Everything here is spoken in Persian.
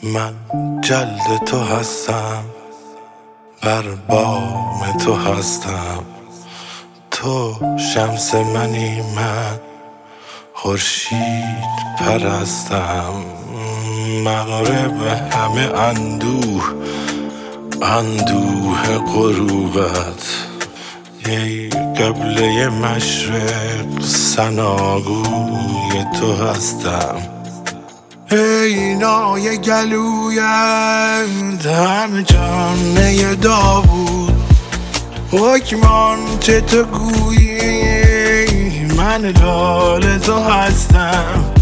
من جلد تو هستم، بر بام تو هستم. تو شمس منی، من خورشید پرستم. مغرب همه اندوه غروبت، ای قبله مشرق ثناگوی تو هستم. ای نای گلویت همه جامعه داوود، حکمان چه تو گویی من لال تو هستم.